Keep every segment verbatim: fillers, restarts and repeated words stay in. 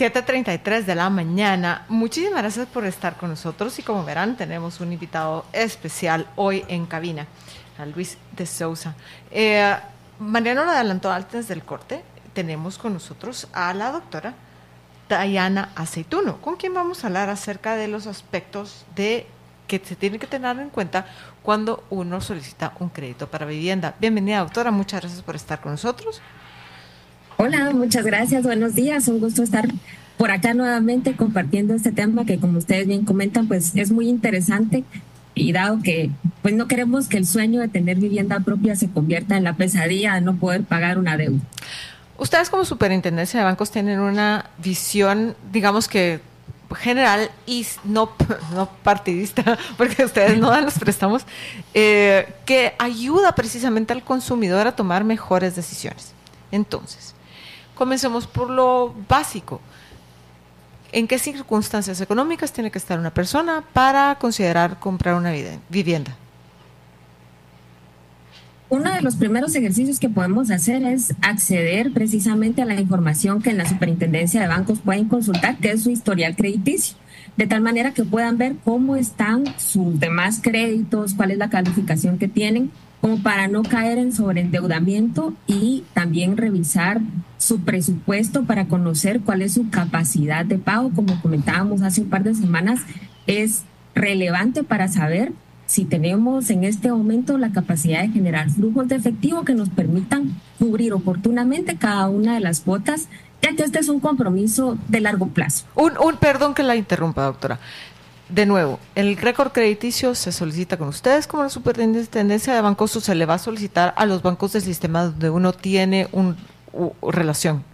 siete treinta y tres de la mañana. Muchísimas gracias por estar con nosotros y como verán tenemos un invitado especial hoy en cabina, a Luis de Sousa. Eh, Mariano lo adelantó antes del corte. Tenemos con nosotros a la doctora Dayana Aceituno, con quien vamos a hablar acerca de los aspectos de que se tienen que tener en cuenta cuando uno solicita un crédito para vivienda. Bienvenida, doctora, muchas gracias por estar con nosotros. Hola, muchas gracias, buenos días, un gusto estar por acá nuevamente compartiendo este tema que, como ustedes bien comentan, pues es muy interesante, y dado que pues no queremos que el sueño de tener vivienda propia se convierta en la pesadilla de no poder pagar una deuda. Ustedes como Superintendencia de Bancos tienen una visión, digamos que general y no, no partidista, porque ustedes no dan los préstamos, eh, que ayuda precisamente al consumidor a tomar mejores decisiones. Entonces, comencemos por lo básico. ¿En qué circunstancias económicas tiene que estar una persona para considerar comprar una vivienda? Uno de los primeros ejercicios que podemos hacer es acceder precisamente a la información que en la Superintendencia de Bancos pueden consultar, que es su historial crediticio, de tal manera que puedan ver cómo están sus demás créditos, cuál es la calificación que tienen, como para no caer en sobreendeudamiento, y también revisar su presupuesto para conocer cuál es su capacidad de pago. Como comentábamos hace un par de semanas, es relevante para saber si tenemos en este momento la capacidad de generar flujos de efectivo que nos permitan cubrir oportunamente cada una de las cuotas, ya que este es un compromiso de largo plazo. Un, un perdón que la interrumpa, doctora. De nuevo, el récord crediticio se solicita con ustedes como la Superintendencia de Bancos, o se le va a solicitar a los bancos del sistema donde uno tiene una relación.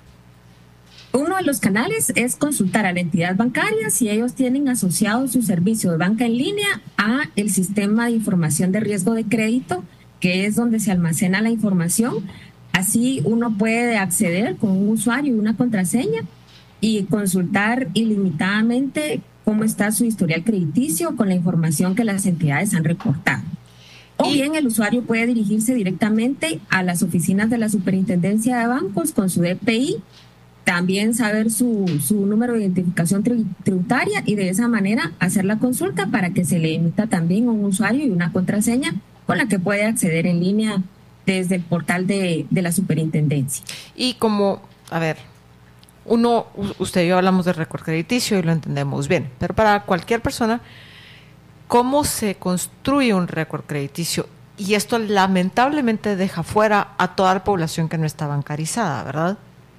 Uno de los canales es consultar a la entidad bancaria si ellos tienen asociado su servicio de banca en línea a el sistema de información de riesgo de crédito, que es donde se almacena la información. Así uno puede acceder con un usuario y una contraseña y consultar ilimitadamente cómo está su historial crediticio con la información que las entidades han reportado. O bien el usuario puede dirigirse directamente a las oficinas de la Superintendencia de Bancos con su D P I, también saber su, su número de identificación tributaria, y de esa manera hacer la consulta para que se le emita también un usuario y una contraseña con la que puede acceder en línea desde el portal de, de la Superintendencia. Y como, a ver, uno, usted y yo hablamos de récord crediticio y lo entendemos bien, pero para cualquier persona, ¿cómo se construye un récord crediticio? Y esto lamentablemente deja fuera a toda la población que no está bancarizada, ¿verdad?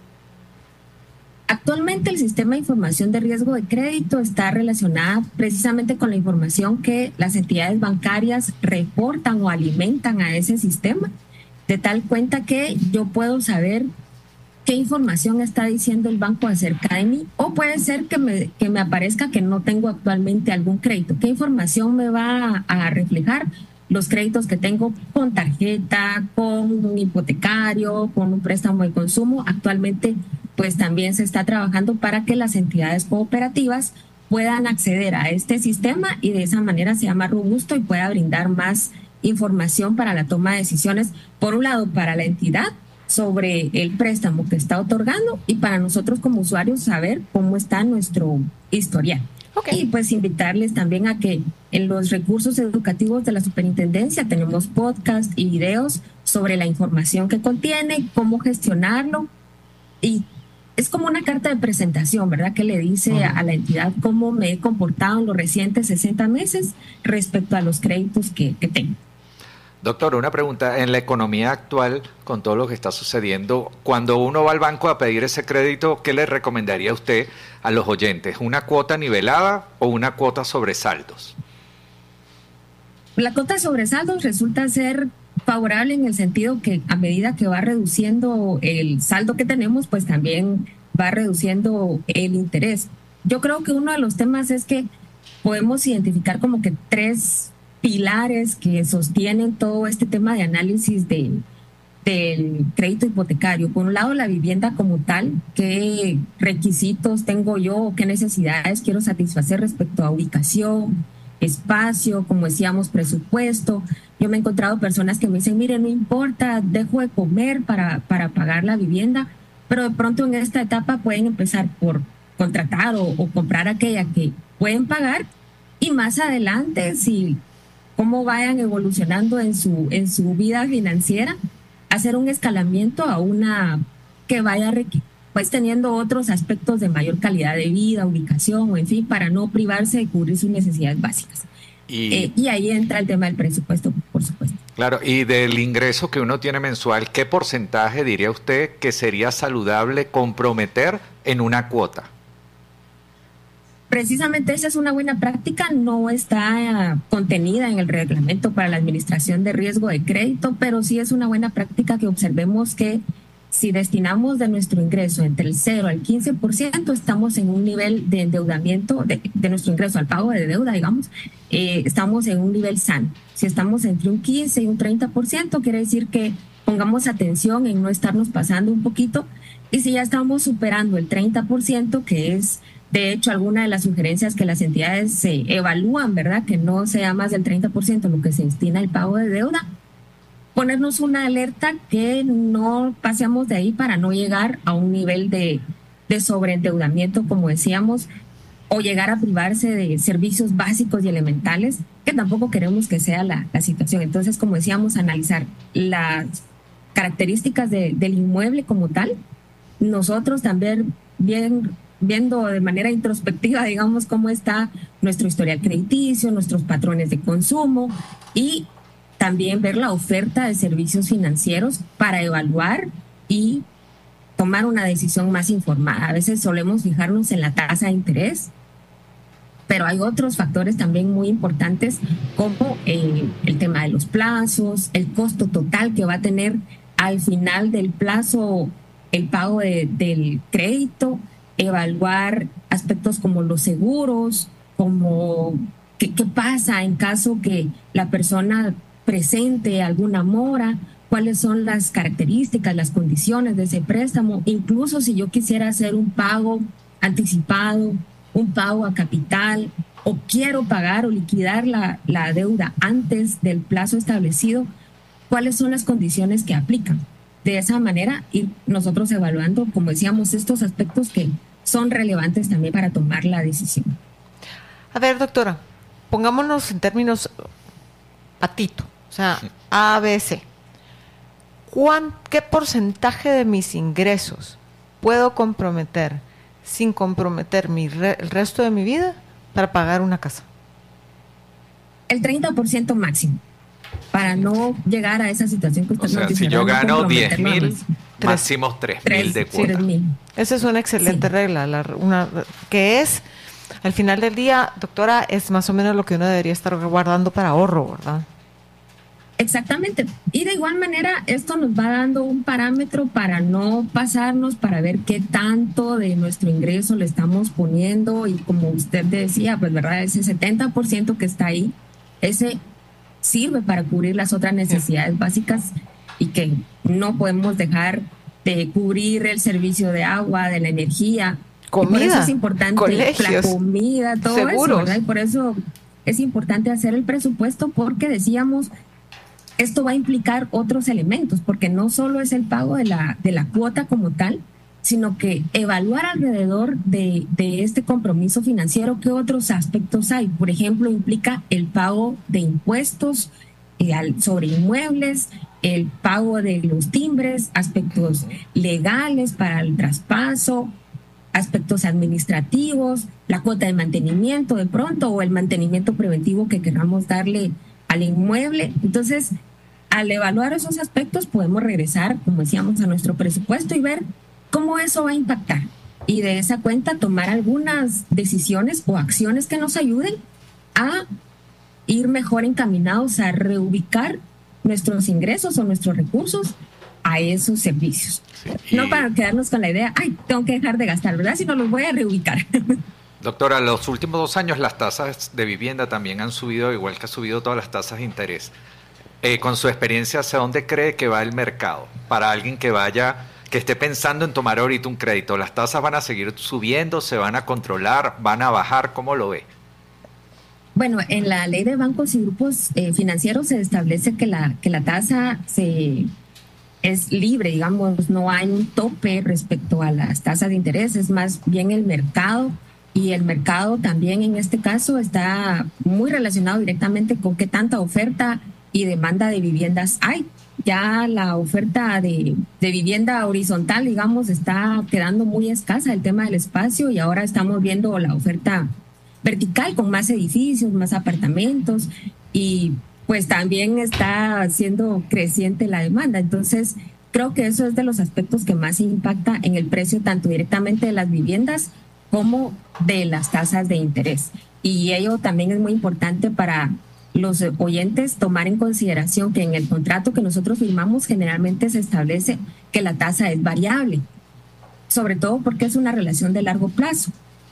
Actualmente el sistema de información de riesgo de crédito está relacionada precisamente con la información que las entidades bancarias reportan o alimentan a ese sistema, de tal cuenta que yo puedo saber qué información está diciendo el banco acerca de mí, o puede ser que me, que me aparezca que no tengo actualmente algún crédito. ¿Qué información me va a, a reflejar? Los créditos que tengo con tarjeta, con un hipotecario, con un préstamo de consumo. Actualmente pues también se está trabajando para que las entidades cooperativas puedan acceder a este sistema y de esa manera sea más robusto y pueda brindar más información para la toma de decisiones, por un lado para la entidad sobre el préstamo que está otorgando, y para nosotros como usuarios saber cómo está nuestro historial. Okay. Y pues invitarles también a que en los recursos educativos de la Superintendencia tenemos podcast y videos sobre la información que contiene, cómo gestionarlo, y es como una carta de presentación, ¿verdad? Que le dice uh-huh. a la entidad cómo me he comportado en los recientes sesenta meses respecto a los créditos que, que tengo. Doctor, una pregunta. En la economía actual, con todo lo que está sucediendo, cuando uno va al banco a pedir ese crédito, ¿qué le recomendaría usted a los oyentes? ¿Una cuota nivelada o una cuota sobre saldos? La cuota sobre saldos resulta ser favorable en el sentido que a medida que va reduciendo el saldo que tenemos, pues también va reduciendo el interés. Yo creo que uno de los temas es que podemos identificar como que tres pilares que sostienen todo este tema de análisis de, del crédito hipotecario. Por un lado, la vivienda como tal, qué requisitos tengo yo, qué necesidades quiero satisfacer respecto a ubicación, espacio, como decíamos, presupuesto. Yo me he encontrado personas que me dicen, mire, no importa, dejo de comer para, para pagar la vivienda, pero de pronto en esta etapa pueden empezar por contratar o, o comprar aquella que pueden pagar, y más adelante, si cómo vayan evolucionando en su, en su vida financiera, hacer un escalamiento a una que vaya pues teniendo otros aspectos de mayor calidad de vida, ubicación, o en fin, para no privarse de cubrir sus necesidades básicas. Y, eh, y ahí entra el tema del presupuesto, por supuesto. Claro, y del ingreso que uno tiene mensual, ¿qué porcentaje diría usted que sería saludable comprometer en una cuota? Precisamente esa es una buena práctica, no está uh, contenida en el reglamento para la administración de riesgo de crédito, pero sí es una buena práctica que observemos que si destinamos de nuestro ingreso entre el cero al quince por ciento, estamos en un nivel de endeudamiento, de, de nuestro ingreso al pago de deuda, digamos, eh, estamos en un nivel sano. Si estamos entre un quince y un treinta por ciento, quiere decir que pongamos atención en no estarnos pasando un poquito, y si ya estamos superando el treinta por ciento, que es de hecho alguna de las sugerencias que las entidades se evalúan, ¿verdad? Que no sea más del treinta por ciento lo que se destina al pago de deuda, ponernos una alerta que no pasemos de ahí para no llegar a un nivel de, de sobreendeudamiento, como decíamos, o llegar a privarse de servicios básicos y elementales, que tampoco queremos que sea la, la situación. Entonces, como decíamos, analizar las características de, del inmueble como tal, nosotros también bien viendo de manera introspectiva, digamos, cómo está nuestro historial crediticio, nuestros patrones de consumo, y también ver la oferta de servicios financieros para evaluar y tomar una decisión más informada. A veces solemos fijarnos en la tasa de interés, pero hay otros factores también muy importantes, como eh, el tema de los plazos, el costo total que va a tener al final del plazo el pago de, del crédito, evaluar aspectos como los seguros, como qué, qué pasa en caso que la persona presente alguna mora, cuáles son las características, las condiciones de ese préstamo, incluso si yo quisiera hacer un pago anticipado, un pago a capital, o quiero pagar o liquidar la, la deuda antes del plazo establecido, cuáles son las condiciones que aplican. De esa manera, ir nosotros evaluando, como decíamos, estos aspectos que son relevantes también para tomar la decisión. A ver, doctora, pongámonos en términos patito, o sea, A, B, C. ¿Cuán, ¿Qué porcentaje de mis ingresos puedo comprometer sin comprometer mi re, el resto de mi vida para pagar una casa? El treinta por ciento máximo, para no llegar a esa situación que usted o sea, nos dice. Si yo gano diez mil, máximo tres mil de cuota. Esa es una excelente sí. regla, la, una, que es, al final del día, doctora, es más o menos lo que uno debería estar guardando para ahorro, ¿verdad? Exactamente. Y de igual manera, esto nos va dando un parámetro para no pasarnos, para ver qué tanto de nuestro ingreso le estamos poniendo. Y como usted decía, pues verdad, ese setenta por ciento que está ahí, ese sirve para cubrir las otras necesidades sí. básicas, y que no podemos dejar de cubrir el servicio de agua, de la energía. Comida, y por eso es importante colegios, la comida, todo seguros. eso, ¿verdad? Y por eso es importante hacer el presupuesto, porque decíamos, esto va a implicar otros elementos, porque no solo es el pago de la, de la cuota como tal, sino que evaluar alrededor de, de este compromiso financiero qué otros aspectos hay. Por ejemplo, implica el pago de impuestos eh, al, sobre inmuebles, el pago de los timbres, aspectos legales para el traspaso, aspectos administrativos, la cuota de mantenimiento de pronto, o el mantenimiento preventivo que queramos darle al inmueble. Entonces, al evaluar esos aspectos, podemos regresar, como decíamos, a nuestro presupuesto y ver cómo eso va a impactar. Y de esa cuenta tomar algunas decisiones o acciones que nos ayuden a ir mejor encaminados a reubicar nuestros ingresos o nuestros recursos a esos servicios. Sí. No para quedarnos con la idea, ay, tengo que dejar de gastar, ¿verdad? Sino los voy a reubicar. Doctora, los últimos dos años las tasas de vivienda también han subido, igual que ha subido todas las tasas de interés. Eh, con su experiencia, ¿hacia dónde cree que va el mercado? Para alguien que vaya, que esté pensando en tomar ahorita un crédito, ¿las tasas van a seguir subiendo, se van a controlar, van a bajar? ¿Cómo lo ve? Bueno, en la ley de bancos y grupos eh, financieros se establece que la, que la tasa se es libre, digamos, no hay un tope respecto a las tasas de interés, es más bien el mercado, y el mercado también en este caso está muy relacionado directamente con qué tanta oferta y demanda de viviendas hay. Ya la oferta de, de vivienda horizontal, digamos, está quedando muy escasa, el tema del espacio, y ahora estamos viendo la oferta vertical con más edificios, más apartamentos, y pues también está siendo creciente la demanda. Entonces, creo que eso es de los aspectos que más impacta en el precio, tanto directamente de las viviendas como de las tasas de interés. Y ello también es muy importante para los oyentes tomar en consideración que en el contrato que nosotros firmamos generalmente se establece que la tasa es variable, sobre todo porque es una relación de largo plazo.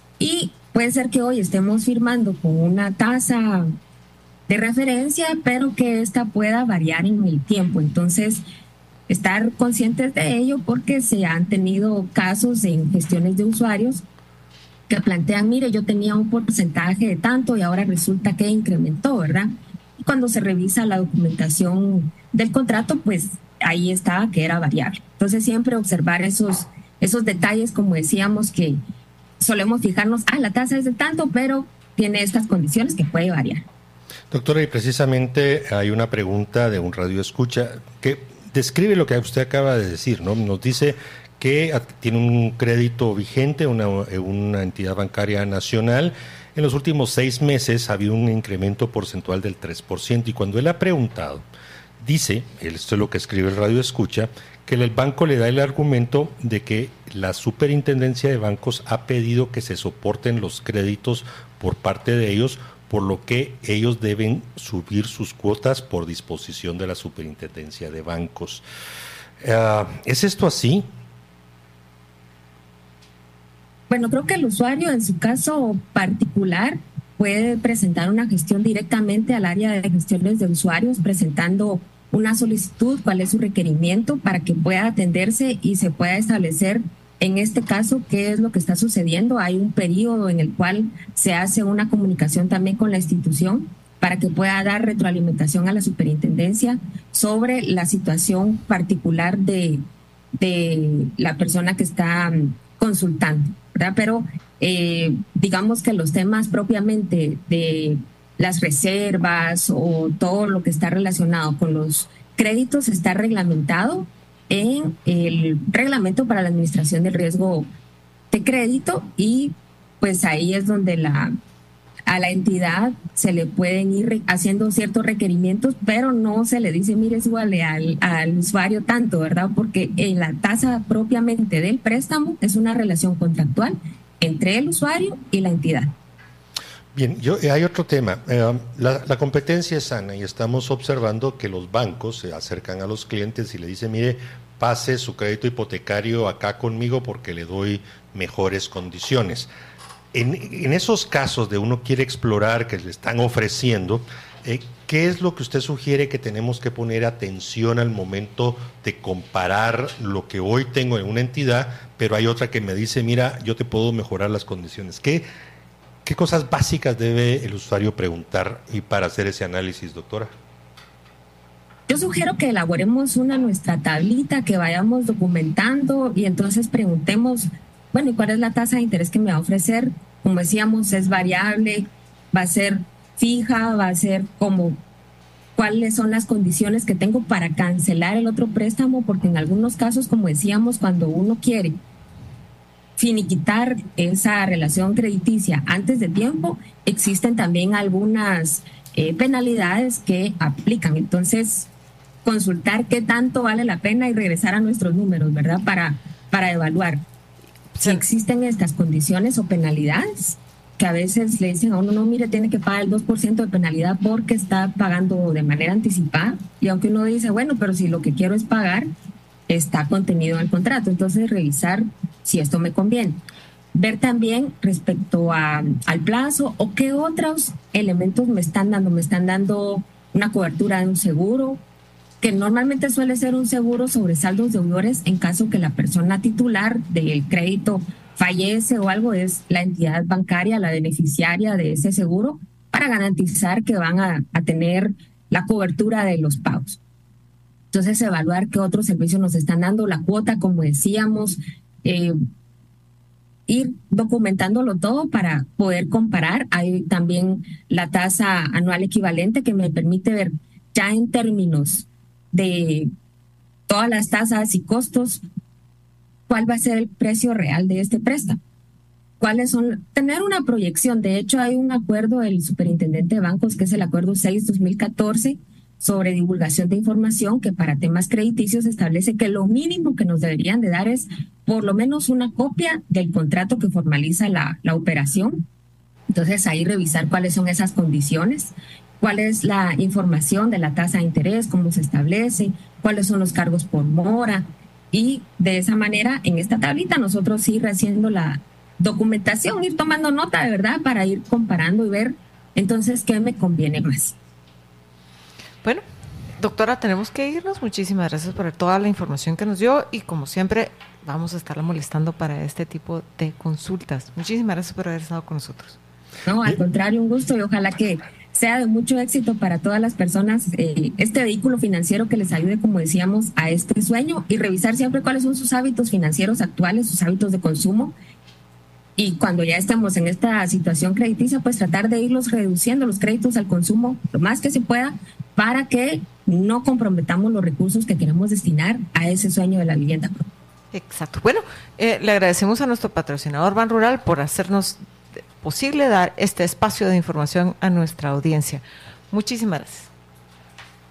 Y puede ser que hoy estemos firmando con una tasa de referencia, pero que esta pueda variar en el tiempo. Entonces, estar conscientes de ello, porque se han tenido casos en gestiones de usuarios que plantean, mire, yo tenía un porcentaje de tanto y ahora resulta que incrementó, ¿verdad? Y cuando se revisa la documentación del contrato, pues ahí está que era variable. Entonces, siempre observar esos, esos detalles, como decíamos, que solemos fijarnos, ah, la tasa es de tanto, pero tiene estas condiciones que puede variar. Doctora, y precisamente hay una pregunta de un radio escucha que describe lo que usted acaba de decir, ¿no? Nos dice que tiene un crédito vigente, una, una entidad bancaria nacional. En los últimos seis meses ha habido un incremento porcentual del tres por ciento, y cuando él ha preguntado, dice, esto es lo que escribe el radio escucha, que el banco le da el argumento de que la Superintendencia de Bancos ha pedido que se soporten los créditos por parte de ellos, por lo que ellos deben subir sus cuotas por disposición de la Superintendencia de Bancos. Uh, ¿Es esto así? Bueno, creo que el usuario en su caso particular puede presentar una gestión directamente al área de gestiones de usuarios, presentando una solicitud, cuál es su requerimiento para que pueda atenderse y se pueda establecer en este caso qué es lo que está sucediendo. Hay un periodo en el cual se hace una comunicación también con la institución para que pueda dar retroalimentación a la superintendencia sobre la situación particular de, de la persona que está consultando, ¿verdad? Pero eh, digamos que los temas propiamente de las reservas o todo lo que está relacionado con los créditos está reglamentado en el reglamento para la administración del riesgo de crédito, y pues ahí es donde la a la entidad se le pueden ir haciendo ciertos requerimientos, pero no se le dice, mire, súbale al, al usuario tanto, ¿verdad? Porque en la tasa propiamente del préstamo es una relación contractual entre el usuario y la entidad. Bien, yo, hay otro tema. Eh, la, la competencia es sana y estamos observando que los bancos se acercan a los clientes y le dicen, mire, pase su crédito hipotecario acá conmigo porque le doy mejores condiciones. En, en esos casos de uno quiere explorar que le están ofreciendo, eh, ¿qué es lo que usted sugiere que tenemos que poner atención al momento de comparar lo que hoy tengo en una entidad, pero hay otra que me dice, mira, yo te puedo mejorar las condiciones? ¿Qué, qué cosas básicas debe el usuario preguntar y para hacer ese análisis, doctora? Yo sugiero que elaboremos una nuestra tablita, que vayamos documentando y entonces preguntemos, bueno, ¿y cuál es la tasa de interés que me va a ofrecer? Como decíamos, es variable, va a ser fija, va a ser como cuáles son las condiciones que tengo para cancelar el otro préstamo, porque en algunos casos, como decíamos, cuando uno quiere finiquitar esa relación crediticia antes de tiempo, existen también algunas eh, penalidades que aplican. Entonces, consultar qué tanto vale la pena y regresar a nuestros números, ¿verdad? Para, para evaluar si existen estas condiciones o penalidades, que a veces le dicen a uno, no, mire, tiene que pagar el dos por ciento de penalidad porque está pagando de manera anticipada, y aunque uno dice, bueno, pero si lo que quiero es pagar, está contenido en el contrato. Entonces, revisar si esto me conviene. Ver también respecto a, al plazo o qué otros elementos me están dando. Me están dando una cobertura de un seguro, que normalmente suele ser un seguro sobre saldos deudores en caso que la persona titular del crédito fallece o algo, es la entidad bancaria la beneficiaria de ese seguro para garantizar que van a, a tener la cobertura de los pagos. Entonces, evaluar qué otros servicios nos están dando, la cuota, como decíamos, eh, ir documentándolo todo para poder comparar. Hay también la tasa anual equivalente que me permite ver ya en términos de todas las tasas y costos cuál va a ser el precio real de este préstamo. ¿Cuáles son? Tener una proyección. De hecho, hay un acuerdo del superintendente de bancos, que es el acuerdo seis dos mil catorce, sobre divulgación de información, que para temas crediticios establece que lo mínimo que nos deberían de dar es por lo menos una copia del contrato que formaliza la, la operación. Entonces, ahí revisar cuáles son esas condiciones, cuál es la información de la tasa de interés, cómo se establece, cuáles son los cargos por mora, y de esa manera, en esta tablita, nosotros ir haciendo la documentación, ir tomando nota de verdad para ir comparando y ver entonces qué me conviene más. Bueno, doctora, tenemos que irnos. Muchísimas gracias por toda la información que nos dio y como siempre vamos a estarla molestando para este tipo de consultas. Muchísimas gracias por haber estado con nosotros. No, al contrario, un gusto y ojalá que sea de mucho éxito para todas las personas eh, este vehículo financiero que les ayude, como decíamos, a este sueño, y revisar siempre cuáles son sus hábitos financieros actuales, sus hábitos de consumo. Y cuando ya estemos en esta situación crediticia, pues tratar de irlos reduciendo los créditos al consumo lo más que se pueda para que no comprometamos los recursos que queremos destinar a ese sueño de la vivienda. Exacto. Bueno, eh, le agradecemos a nuestro patrocinador Ban Rural por hacernos posible dar este espacio de información a nuestra audiencia. Muchísimas gracias.